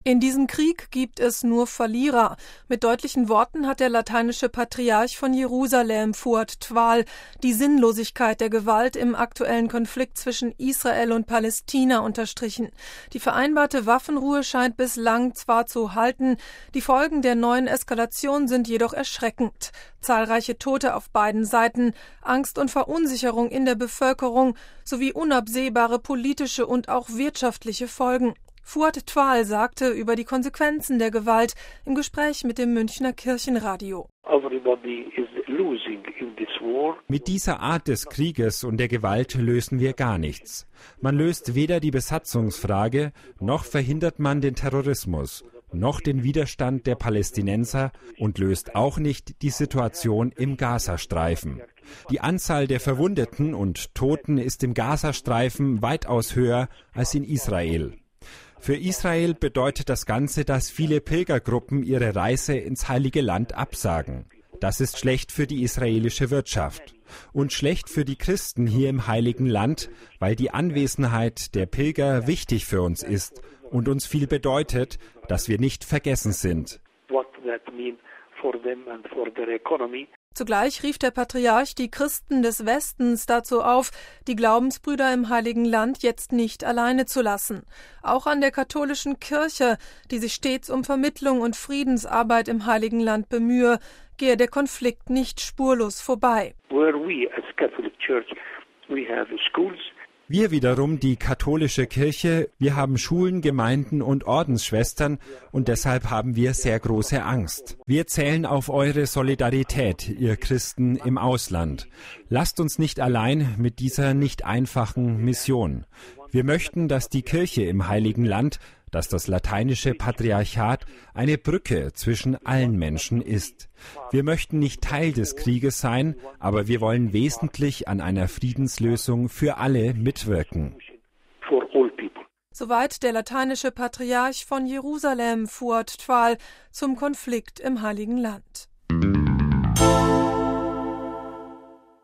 In diesem Krieg gibt es nur Verlierer. Mit deutlichen Worten hat der lateinische Patriarch von Jerusalem, Fuad Twal, die Sinnlosigkeit der Gewalt im aktuellen Konflikt zwischen Israel und Palästina unterstrichen. Die vereinbarte Waffenruhe scheint bislang zwar zu halten, die Folgen der neuen Eskalation sind jedoch erschreckend. Zahlreiche Tote auf beiden Seiten, Angst und Verunsicherung in der Bevölkerung sowie unabsehbare politische und auch wirtschaftliche Folgen. Fuad Twal sagte über die Konsequenzen der Gewalt im Gespräch mit dem Münchner Kirchenradio. Mit dieser Art des Krieges und der Gewalt lösen wir gar nichts. Man löst weder die Besatzungsfrage, noch verhindert man den Terrorismus, noch den Widerstand der Palästinenser und löst auch nicht die Situation im Gazastreifen. Die Anzahl der Verwundeten und Toten ist im Gazastreifen weitaus höher als in Israel. Für Israel bedeutet das Ganze, dass viele Pilgergruppen ihre Reise ins Heilige Land absagen. Das ist schlecht für die israelische Wirtschaft und schlecht für die Christen hier im Heiligen Land, weil die Anwesenheit der Pilger wichtig für uns ist und uns viel bedeutet, dass wir nicht vergessen sind. Zugleich rief der Patriarch die Christen des Westens dazu auf, die Glaubensbrüder im Heiligen Land jetzt nicht alleine zu lassen. Auch an der katholischen Kirche, die sich stets um Vermittlung und Friedensarbeit im Heiligen Land bemühe, gehe der Konflikt nicht spurlos vorbei. Wir wiederum, die katholische Kirche, wir haben Schulen, Gemeinden und Ordensschwestern und deshalb haben wir sehr große Angst. Wir zählen auf eure Solidarität, ihr Christen im Ausland. Lasst uns nicht allein mit dieser nicht einfachen Mission. Wir möchten, dass die Kirche im Heiligen Land, dass das lateinische Patriarchat eine Brücke zwischen allen Menschen ist. Wir möchten nicht Teil des Krieges sein, aber wir wollen wesentlich an einer Friedenslösung für alle mitwirken. Soweit der lateinische Patriarch von Jerusalem, Fuad Twal, zum Konflikt im Heiligen Land.